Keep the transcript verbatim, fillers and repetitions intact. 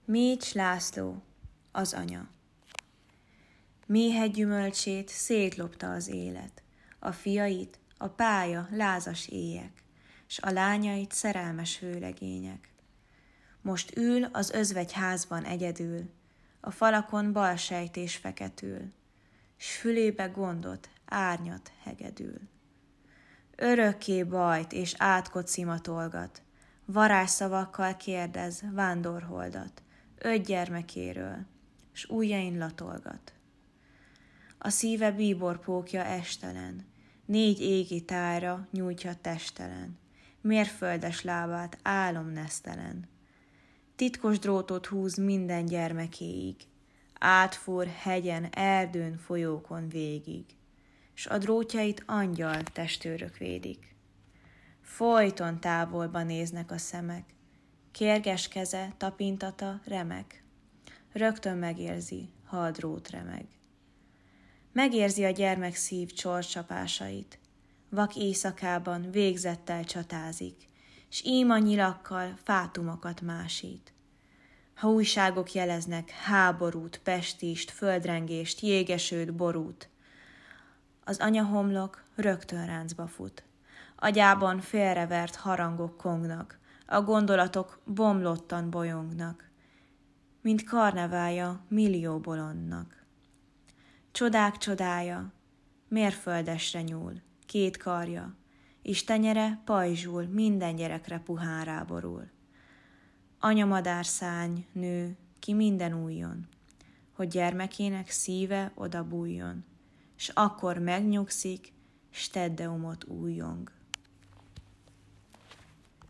Mécs László, az anya. Méhed gyümölcsét szétlopta az élet, a fiait a pálya lázas éjek, s a lányait szerelmes vőlegények. Most ül az özvegyházban egyedül, a falakon balsejtés feketül, s fülébe gondot, árnyat hegedül. Örökké bajt és átkot szimatolgat, varázsszavakkal kérdez vándorholdat, öt gyermekéről, s ujjain latolgat. A szíve bíborpókja estelen, négy égi tájra nyújtja testelen, mérföldes lábát álomnesztelen. Titkos drótot húz minden gyermekéig, átfúr hegyen, erdőn, folyókon végig, s a drótjait angyal testőrök védik. Folyton távolba néznek a szemek, kérges keze, tapintata remek. Rögtön megérzi, ha a drót remeg. Megérzi a gyermek szív csorcsapásait, vak éjszakában végzettel csatázik, s íma nyilakkal fátumokat másít. Ha újságok jeleznek háborút, pestist, földrengést, jégesőt, borút, az anyahomlok rögtön ráncba fut. Agyában félrevert harangok kongnak, a gondolatok bomlottan bolyongnak, mint karneválja millió bolondnak. Csodák csodája, mérföldesre nyúl, két karja, és tenyere pajzsul, minden gyerekre puhán ráborul. Anyamadárszárny nő ki minden újjon, hogy gyermekének szíve oda bújjon, s akkor megnyugszik, s teddeumot újjong.